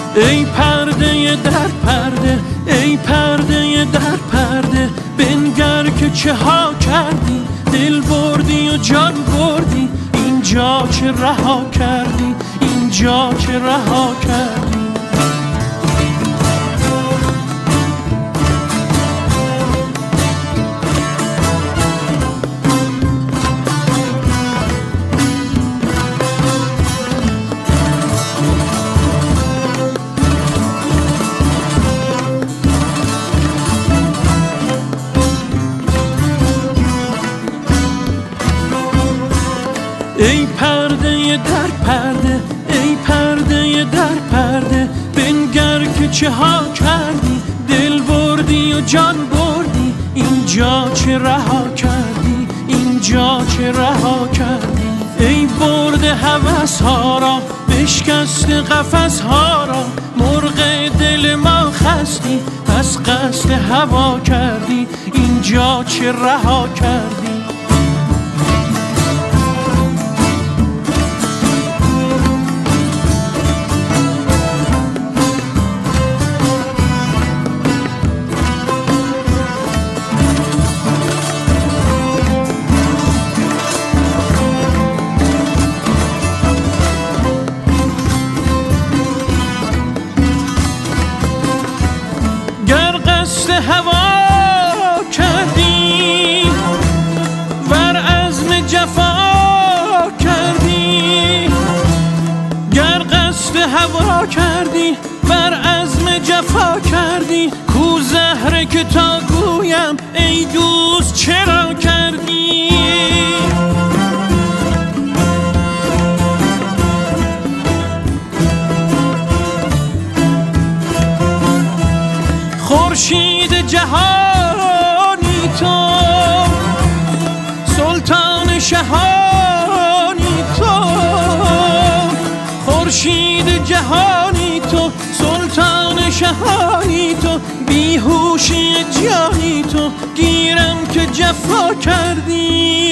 ای پرده در پرده، ای پرده در پرده، بنگر که چه ها کردی، دل بردی و جان بردی، اینجا چه رها کردی، اینجا چه رها کردی. ای پرده در پرده، ای پرده در پرده، بنگر که چه ها کردی، دل بردی و جان بردی، اینجا چه رها کردی، اینجا چه رها کردی. ای برده هوس ها را، بشکست قفس ها را، مرغ دل ما خستی، پس قصد هوا کردی، اینجا چه رها کردی. هوا کردی ور عزم جفا کردی، گر قصد هوا کردی ور عزم جفا کردی، کو زهره که تا گویم ای دوست چرا کردی. خورشید جهانی تو، سلطان شهانی تو، خورشید جهانی تو، سلطان شهانی تو، بیهوشی جانی تو، گیرم که جفا کردی.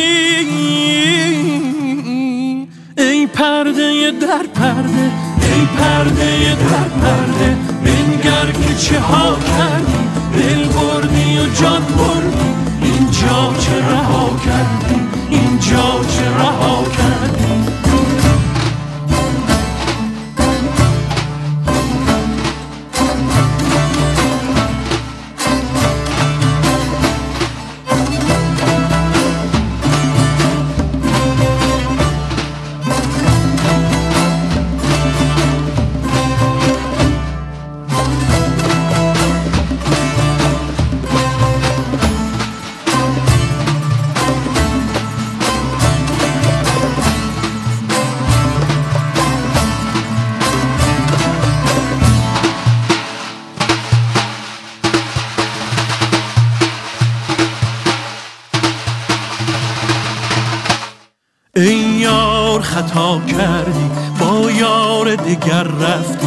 ای پرده در پرده، ای پرده در پرده، بنگر که چه ها کردی، دل بردی و جان بردی، اینجا چه رها کردی، اینجا چه رها کردی. ای یار خطا کردی، با یار دگر رفتی،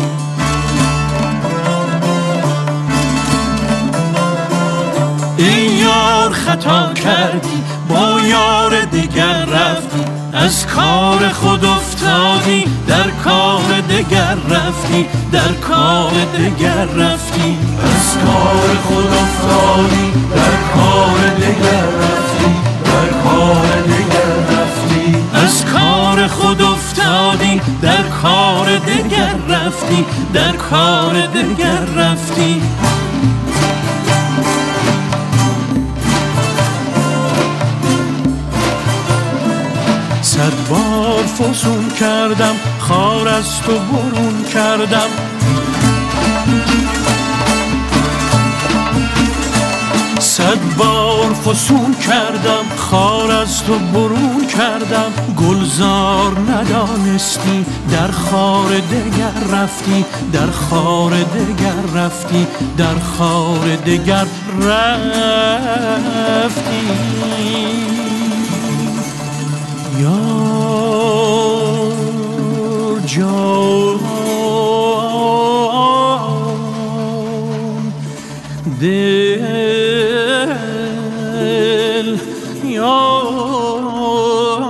ای یار خطا کردی، با یار دگر رفتی، از کار خود افتادی، در کار دگر رفتی، در کار دگر رفتی، از کار خود افتادی، در کار دگر رفتی، در کار دگر رفتی، از کار خود افتادی، در کار دگر رفتی، در کار دگر رفتی. صد بار فسون کردم، خار از تو برون کردم، صد بار فسون کردم، خار از تو برون کردم، گلزار ندانستی، در خار دگر رفتی، در خار دگر رفتی، در خار دگر رفتی. یار جان دل،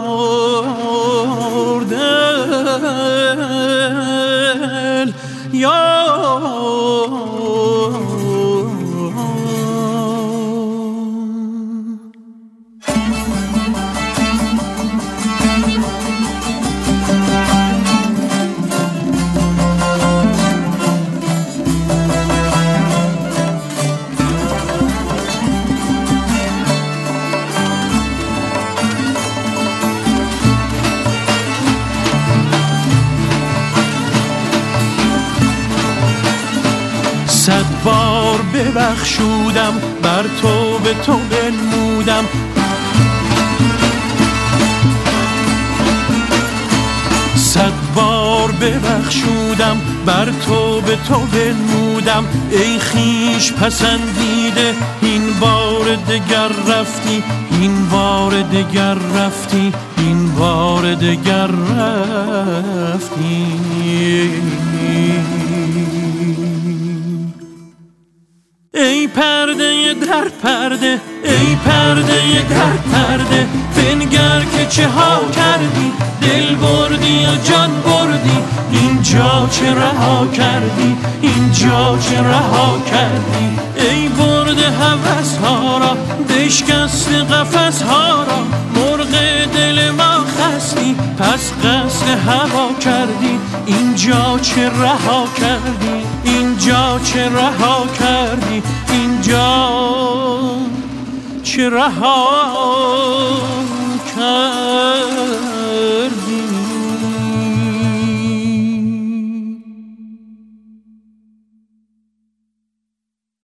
یار دل، یار صد بار ببخشودم، بر تو به تو بنمودم. صد بار ببخشودم، بر تو به تو بنمودم. ای خویش پسندیده، این بار دگر رفتی، این بار دگر رفتی، این بار دگر رفتی. ای پرده در پرده، ای پرده در پرده، بنگر که چه ها کردی، دل بردی و جان بردی. اینجا چه رها کردی، اینجا چه رها کردی. ای برده هوس ها را، بشکست قفس ها را. مرغ دل ما خستی، پس قصد هوا کردی. اینجا چه رها کردی، اینجا چه رها کردی، اینجا چه رها کردی.